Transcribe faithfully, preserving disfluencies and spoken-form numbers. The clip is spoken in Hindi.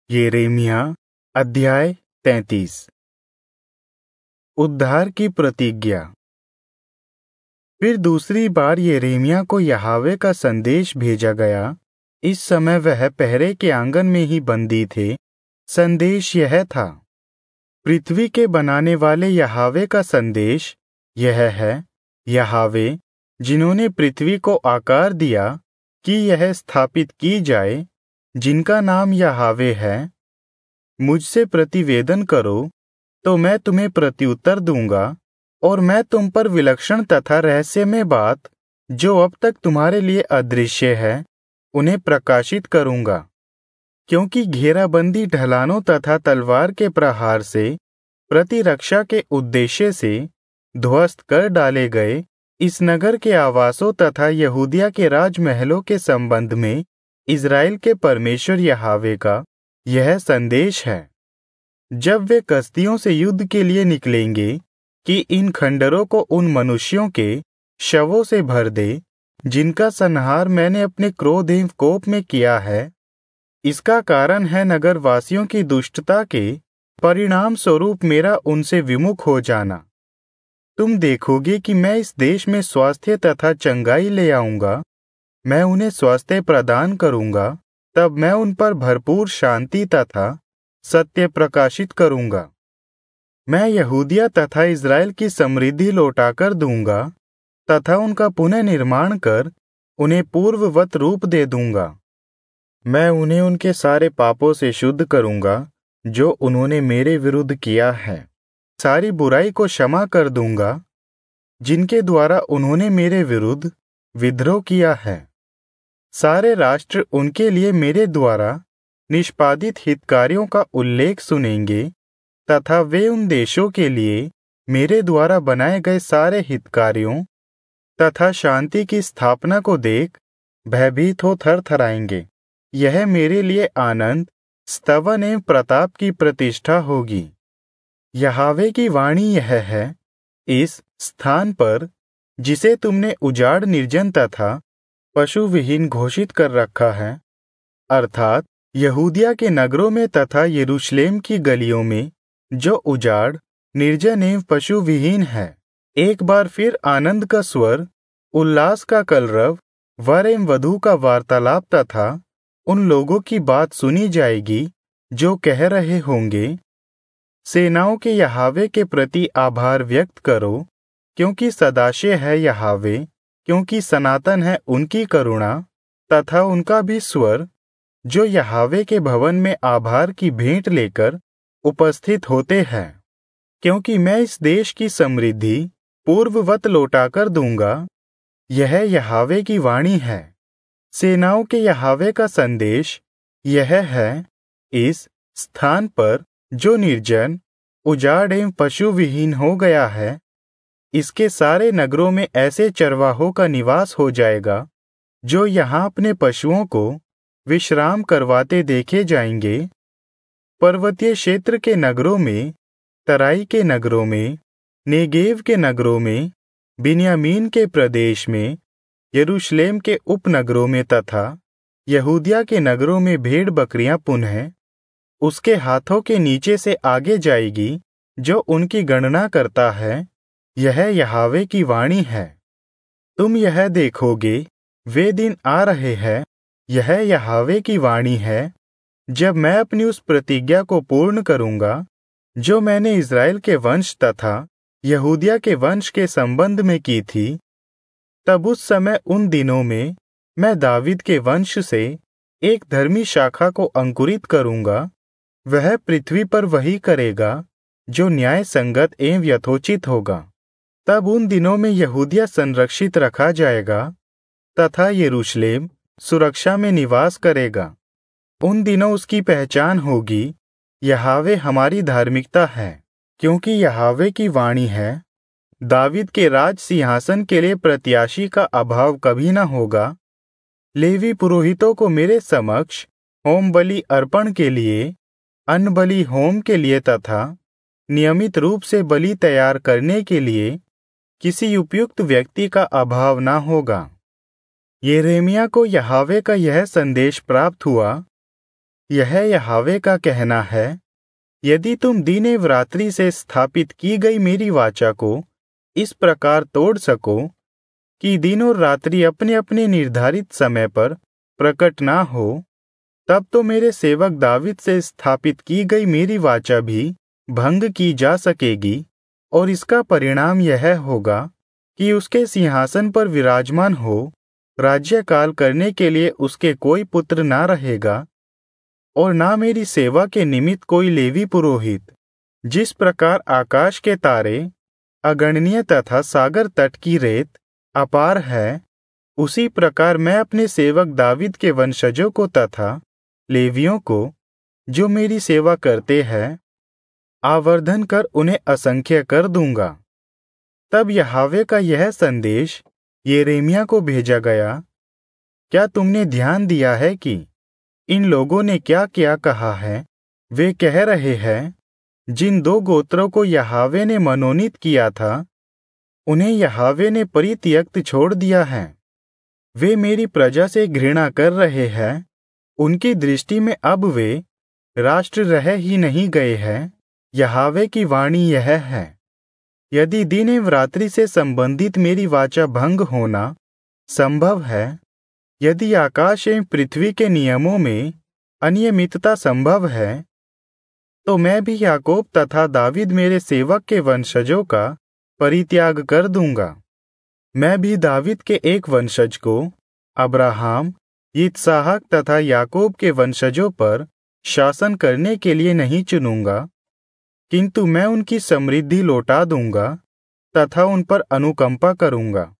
यिर्मयाह अध्याय तैंतीस। उद्धार की प्रतिज्ञा। फिर दूसरी बार यिर्मयाह को यहोवा का संदेश भेजा गया। इस समय वह पहरे के आंगन में ही बंदी थे। संदेश यह था, पृथ्वी के बनाने वाले यहोवा का संदेश यह है, यहोवा जिन्होंने पृथ्वी को आकार दिया कि यह स्थापित की जाए, जिनका नाम यहोवा है, मुझसे प्रतिवेदन करो तो मैं तुम्हें प्रत्युत्तर दूंगा और मैं तुम पर विलक्षण तथा रहस्यमय बात जो अब तक तुम्हारे लिए अदृश्य है उन्हें प्रकाशित करूंगा। क्योंकि घेराबंदी ढलानों तथा तलवार के प्रहार से प्रतिरक्षा के उद्देश्य से ध्वस्त कर डाले गए इस नगर के आवासों तथा यहूदिया के राजमहलों के संबंध में इज़राइल के परमेश्वर यहोवा का यह संदेश है। जब वे कसदियों से युद्ध के लिए निकलेंगे कि इन खंडरों को उन मनुष्यों के शवों से भर दे जिनका संहार मैंने अपने क्रोध एवं कोप में किया है, इसका कारण है नगरवासियों की दुष्टता के परिणाम स्वरूप मेरा उनसे विमुख हो जाना। तुम देखोगे कि मैं इस देश में स्वास्थ्य तथा चंगाई ले आऊंगा। मैं उन्हें स्वास्थ्य प्रदान करूंगा, तब मैं उन पर भरपूर शांति तथा सत्य प्रकाशित करूंगा। मैं यहूदिया तथा इज़राइल की समृद्धि लौटाकर दूंगा तथा उनका पुनः निर्माण कर उन्हें पूर्ववत रूप दे दूंगा। मैं उन्हें उनके सारे पापों से शुद्ध करूंगा जो उन्होंने मेरे विरुद्ध किया है। सारी बुराई को क्षमा कर दूंगा जिनके द्वारा उन्होंने मेरे विरुद्ध विद्रोह किया है। सारे राष्ट्र उनके लिए मेरे द्वारा निष्पादित हितकार्यों का उल्लेख सुनेंगे तथा वे उन देशों के लिए मेरे द्वारा बनाए गए सारे हितकार्यों तथा शांति की स्थापना को देख भयभीत हो थरथराएंगे। यह मेरे लिए आनंद, स्तवन एवं प्रताप की प्रतिष्ठा होगी। यहोवा की वाणी यह है, इस स्थान पर जिसे तुमने उजाड़ निर्जन तथा पशु विहीन घोषित कर रखा है, अर्थात यहूदिया के नगरों में तथा यरूशलेम की गलियों में जो उजाड़ निर्जन एवं पशु विहीन है, एक बार फिर आनंद का स्वर, उल्लास का कलरव, वर एवं वधू का वार्तालाप तथा उन लोगों की बात सुनी जाएगी जो कह रहे होंगे, सेनाओं के यहोवा के प्रति आभार व्यक्त करो, क्योंकि सदाशय है यहोवा, क्योंकि सनातन है उनकी करुणा, तथा उनका भी स्वर जो यहोवा के भवन में आभार की भेंट लेकर उपस्थित होते हैं। क्योंकि मैं इस देश की समृद्धि पूर्ववत लौटाकर दूंगा। यह यहोवा की वाणी है। सेनाओं के यहोवा का संदेश यह है, इस स्थान पर जो निर्जन, उजाड़ एवं पशु विहीन हो गया है, इसके सारे नगरों में ऐसे चरवाहों का निवास हो जाएगा जो यहाँ अपने पशुओं को विश्राम करवाते देखे जाएंगे। पर्वतीय क्षेत्र के नगरों में, तराई के नगरों में, नेगेव के नगरों में, बिन्यामीन के प्रदेश में, यरूशलेम के उपनगरों में तथा यहूदिया के नगरों में भेड़ बकरियां पुनः उसके हाथों के नीचे से आगे जाएगी जो उनकी गणना करता है। यह यहोवा की वाणी है। तुम यह देखोगे, वे दिन आ रहे हैं, यह यहोवा की वाणी है, जब मैं अपनी उस प्रतिज्ञा को पूर्ण करूंगा जो मैंने इज़राइल के वंश तथा यहूदिया के वंश के संबंध में की थी। तब उस समय उन दिनों में मैं दावीद के वंश से एक धर्मी शाखा को अंकुरित करूंगा। वह पृथ्वी पर वही करेगा जो न्याय संगत एवं यथोचित होगा। तब उन दिनों में यहूदिया संरक्षित रखा जाएगा तथा यरूशलेम सुरक्षा में निवास करेगा। उन दिनों उसकी पहचान होगी, यहोवा हमारी धार्मिकता है। क्योंकि यहोवा की वाणी है, दावीद के राज सिंहासन के लिए प्रत्याशी का अभाव कभी न होगा। लेवी पुरोहितों को मेरे समक्ष होम बलि अर्पण के लिए, अन्न बलि होम के लिए तथा नियमित रूप से बलि तैयार करने के लिए किसी उपयुक्त व्यक्ति का अभाव न होगा। यिर्मयाह को यहोवा का यह संदेश प्राप्त हुआ, यह यहोवा का कहना है, यदि तुम दिन व रात्रि से स्थापित की गई मेरी वाचा को इस प्रकार तोड़ सको कि दिन और रात्रि अपने अपने निर्धारित समय पर प्रकट ना हो, तब तो मेरे सेवक दावीद से स्थापित की गई मेरी वाचा भी भंग की जा सकेगी, और इसका परिणाम यह होगा कि उसके सिंहासन पर विराजमान हो राज्यकाल करने के लिए उसके कोई पुत्र ना रहेगा, और ना मेरी सेवा के निमित्त कोई लेवी पुरोहित। जिस प्रकार आकाश के तारे अगणनीय तथा सागर तट की रेत अपार है, उसी प्रकार मैं अपने सेवक दावीद के वंशजों को तथा लेवियों को, जो मेरी सेवा करते हैं, आवर्धन कर उन्हें असंख्य कर दूंगा। तब यहोवा का यह संदेश यिर्मयाह को भेजा गया, क्या तुमने ध्यान दिया है कि इन लोगों ने क्या क्या कहा है? वे कह रहे हैं, जिन दो गोत्रों को यहोवा ने मनोनीत किया था, उन्हें यहोवा ने परित्यक्त छोड़ दिया है। वे मेरी प्रजा से घृणा कर रहे हैं, उनकी दृष्टि में अब वे राष्ट्र रह ही नहीं गए हैं। यहोवा की वाणी यह है, यदि दिन एवं रात्रि से संबंधित मेरी वाचा भंग होना संभव है, यदि आकाश एवं पृथ्वी के नियमों में अनियमितता संभव है, तो मैं भी याकूब तथा दावीद मेरे सेवक के वंशजों का परित्याग कर दूंगा। मैं भी दावीद के एक वंशज को अब्राहम, इसहाक तथा याकूब के वंशजों पर शासन करने के लिए नहीं चुनूंगा, किंतु मैं उनकी समृद्धि लौटा दूंगा तथा उन पर अनुकंपा करूंगा।